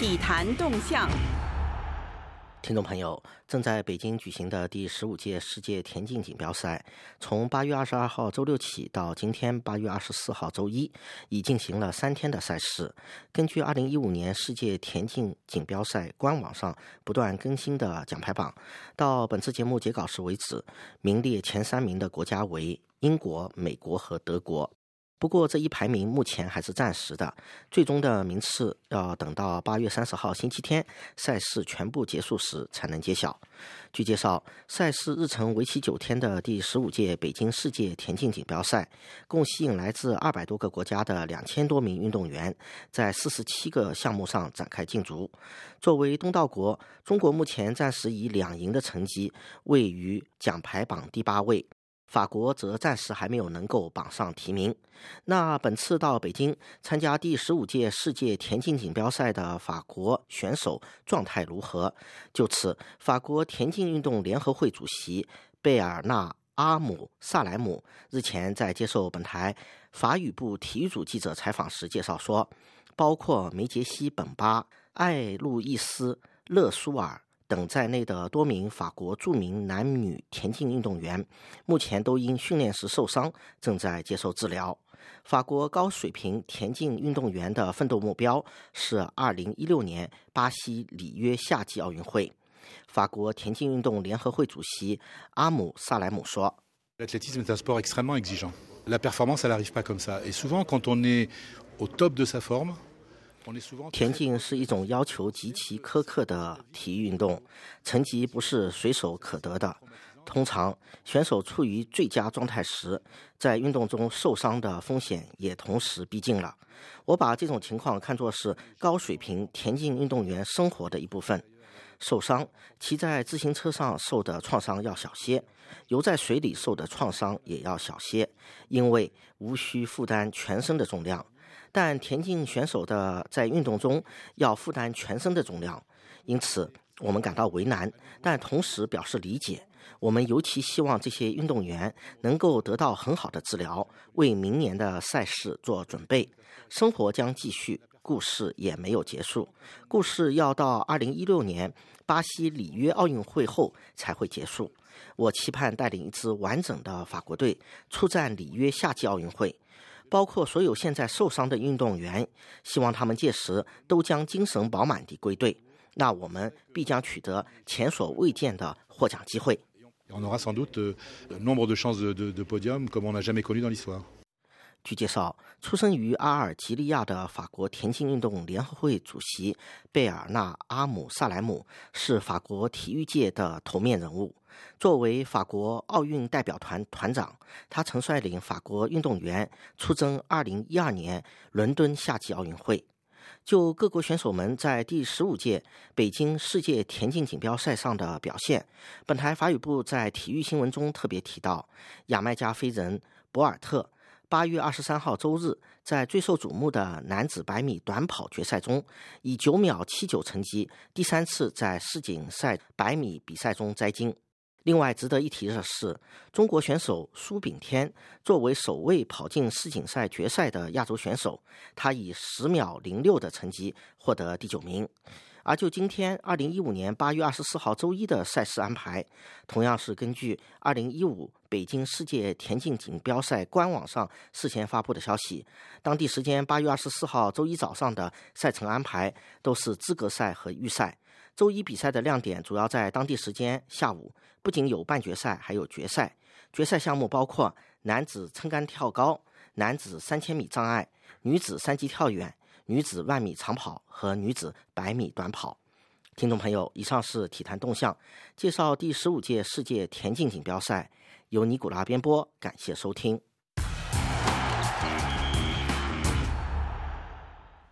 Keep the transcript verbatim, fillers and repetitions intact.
体坛动向。 听众朋友，正在北京举行的第十五届世界田径锦标赛，从八月二十二号周六起到今天八月二十四号周一，已进行了三天的赛事。根据二零一五年世界田径锦标赛官网上不断更新的奖牌榜，到本次节目截稿时为止，名列前三名的国家为英国、美国和德国。不过这一排名目前还是暂时的，最终的名次要等到八月三十号星期天赛事全部结束时才能揭晓。据介绍，赛事日程为期九天的第十五届北京世界田径锦标赛，共吸引来自二百多个国家的两千多名运动员，在四十七个项目上展开竞逐。作为东道国，中国目前暂时以两赢的成绩位于奖牌榜第八位。法国则暂时还没有能够榜上提名。那本次到北京参加第十五届世界田径锦标赛的法国选手状态如何？就此，法国田径运动联合会主席贝尔纳阿姆萨莱姆日前在接受本台法语部体育组记者采访时介绍说，包括梅杰西本巴、艾路易斯勒苏尔等在内的多名法国著名男女田径运动员，目前都因训练时受伤，正在接受治疗。法国高水平田径运动员的奋斗目标是二零一六年巴西里约夏季奥运会。法国田径运动联合会主席阿姆萨莱姆说 L'athlétisme est un sport extrêmement exigeant. La performance, elle n'arrive pas comme ça. Et souvent, quand on est au top de sa forme, 田径是一种要求极其苛刻的体育运动，成绩不是随手可得的。通常，选手处于最佳状态时，在运动中受伤的风险也同时逼近了。我把这种情况看作是高水平田径运动员生活的一部分。受伤，骑在自行车上受的创伤要小些，游在水里受的创伤也要小些，因为无需负担全身的重量。但田径选手的在运动中要负担全身的重量，因此我们感到为难，但同时表示理解。我们尤其希望这些运动员能够得到很好的治疗，为明年的赛事做准备。生活将继续，故事也没有结束。故事要到二零一六年巴西里约奥运会后才会结束。我期盼带领一支完整的法国队出战里约夏季奥运会，包括所有现在受伤的运动员，希望他们届时都将精神饱满地归队，那我们必将取得前所未见的获奖机会。 On aura sans doute nombre de chances de, de, de podium comme on n'a jamais connu dans l'histoire. 据介绍，出生于阿尔及利亚的法国田径运动联合会主席贝尔纳阿姆萨莱姆是法国体育界的头面人物。作为法国奥运代表团团长，他曾率领法国运动员出征二零一二年伦敦夏季奥运会。就各国选手们在第十五届北京世界田径锦标赛上的表现，本台法语部在体育新闻中特别提到，牙买加飞人博尔特八月二十三号周日在最受瞩目的男子百米短跑决赛中，以九秒七九成绩第三次在世锦赛百米比赛中摘金。另外值得一提的是，中国选手苏炳添作为首位跑进世锦赛决赛的亚洲选手，他以十秒零六的成绩获得第九名。而就今天二零一五年八月二十四号周一的赛事安排，同样是根据二零一五北京世界田径锦标赛官网上事先发布的消息，当地时间八月二十四号周一早上的赛程安排都是资格赛和预赛。周一比赛的亮点主要在当地时间下午，不仅有半决赛，还有决赛。决赛项目包括男子撑杆跳高、男子三千米障碍、女子三级跳远、女子万米长跑和女子百米短跑。听众朋友，以上是体坛动向，介绍第十五届世界田径锦标赛，由尼古拉编播，感谢收听。